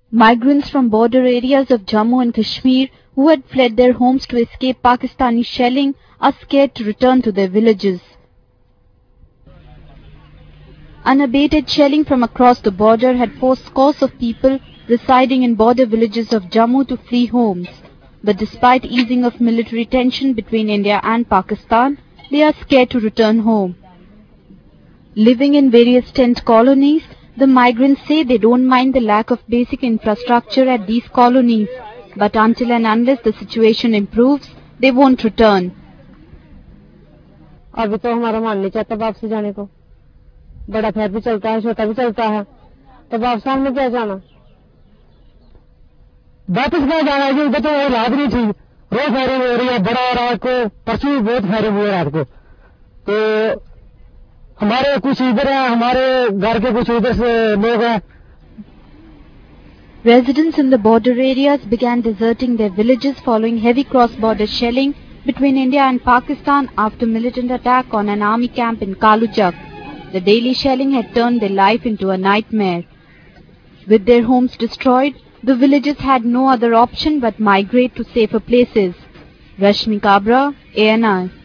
Migrants from border areas of Jammu and Kashmir who had fled their homes to escape Pakistani shelling are scared to return to their villages. Unabated shelling from across the border had forced scores of people residing in border villages of Jammu to flee homes. But despite easing of military tension between India and Pakistan, they are scared to return home. Living in various tent colonies, the migrants say they don't mind the lack of basic infrastructure at these colonies, but until and unless the situation improves, they won't return. अभी तो हमारा मन नहीं चाहता वापस जाने को, बड़ा फेर भी चलता है, छोटा भी चलता है, तो वापस हमने क्या जाना? वापस क्या जाना है? उधर तो हालात नहीं थी, रोज फायरिंग हो रही है, बड़ा रात को, परसों भी बहुत फायरिंग हुई रात को, तो हमारे कुछ इधर है, हमारे घर के कुछ उधर से लोग हैं. Residents in the border areas began deserting their villages following heavy cross-border shelling between India and Pakistan after militant attack on an army camp in Kaluchak. The daily shelling had turned their life into a nightmare. With their homes destroyed, the villagers had no other option but migrate to safer places. Rashmi Kabra, ANI.